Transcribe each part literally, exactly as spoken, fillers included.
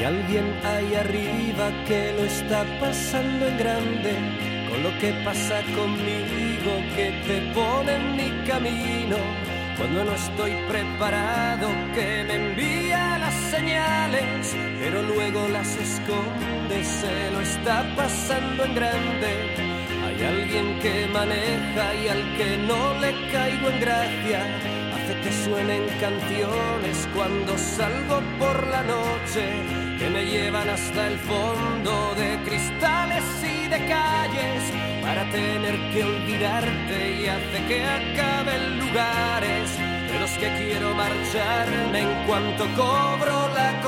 alguien ahí arriba que lo está pasando en grande, con lo que pasa conmigo, que te pone en mi camino. Cuando no estoy preparado, que me envía las señales, pero luego las esconde, se lo está pasando en grande. Hay alguien que maneja y al que no le caigo en gracia, hace que suenen canciones cuando salgo por la noche, que me llevan hasta el fondo de cristales y de calles, para tener que olvidarte, y hace que acabe en lugares de los que quiero marcharme en cuanto cobro la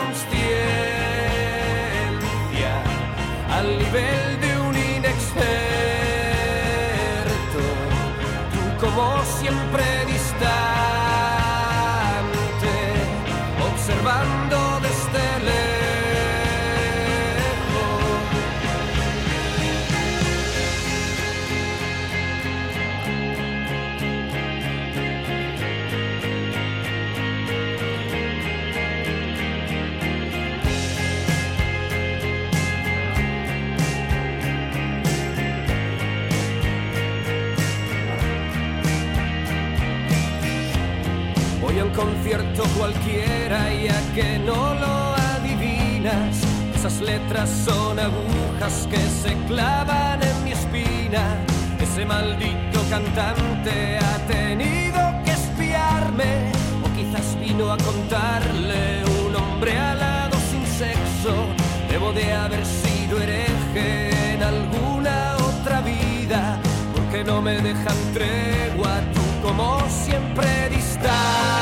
consciencia, al nivel de un inexperto, tú como siempre distante, observando desde lejos. Voy a un concierto cualquiera y a que no lo adivinas, esas letras son agujas que se clavan en mi espina. Ese maldito cantante ha tenido que espiarme, o quizás vino a contarle un hombre alado sin sexo. Debo de haber sido hereje en alguna otra vida, porque no me dejan tregua, tú como siempre distante,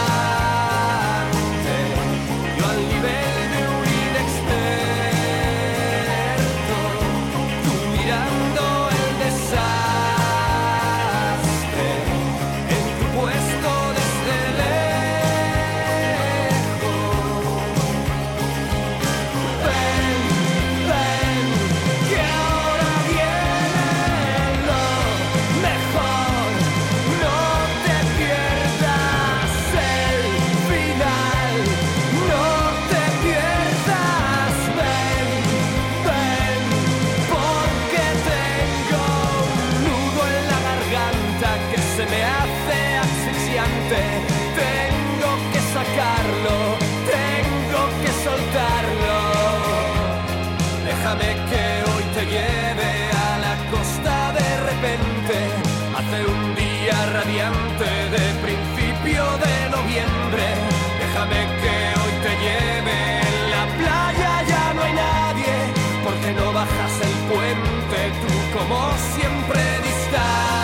yo al nivel de un inexperto, tú mirando el desastre en tu puesto desde lejos. Ven, ven, que ahora viene lo mejor, no te pierdas el final, no te pierdas, ven, ven, porque tengo un nudo en la garganta que se me hace asfixiante, tengo que sacarlo, tengo que soltarlo, déjame que hoy te lleve a la costa de repente, hace un día radiante de principio de noviembre, déjame que hoy te lleve, en la playa ya no hay nadie, porque no bajas el puente, tú como siempre distante.